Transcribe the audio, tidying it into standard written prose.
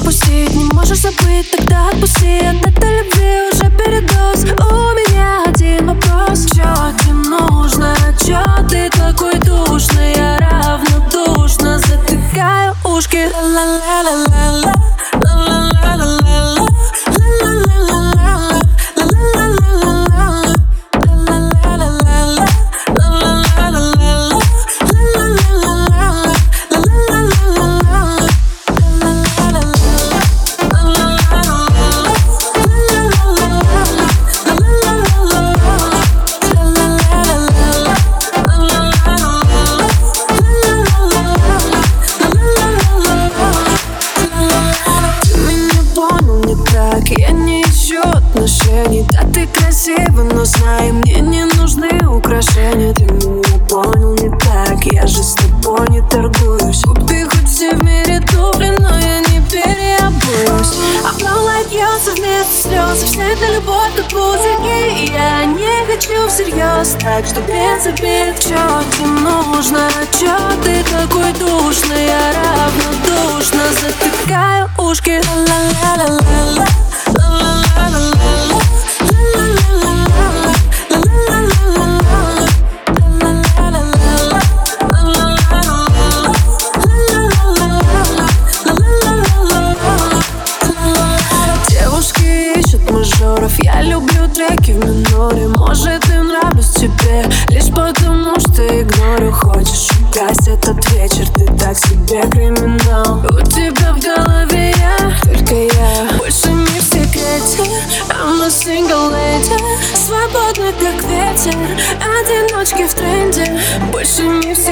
пропустить. Не можешь забыть, тогда отпусти. От этой любви уже передоз. У меня один вопрос: чё тебе нужно? Чё ты такой душный? Я равнодушно затыкаю ушки. Ла-ла-ла-ла-ла-ла, ла-ла-ла-ла-ла-ла, ла-ла-ла-ла-ла-ла, ла-ла-ла-ла-ла-ла. Я не ищу отношений. Да, ты красива, но знай, мне не нужны украшения. Ты меня понял не так, я же с тобой не торгуюсь. Купи хоть все в мире туфли, но я не переобуюсь. Обломлать льется вместо слез. Вся эта любовь как пузырьки, и я не хочу всерьез, так что без обид. Чё тебе нужно? Чё ты такой душный? Я равнодушно затыкаю ушки. Ла-ла-ла-ла-ла. Девушки ищут мажоров, я люблю треки в миноре. Может, и нравлюсь тебе лишь потому, что игнорю. Хочешь украсть этот вечер, ты так себе криминал. У тебя в голове я, только я. Больше не в секрете, I'm a single lady. Свободна как ветер, одиночки в тренде. Больше не в секрете.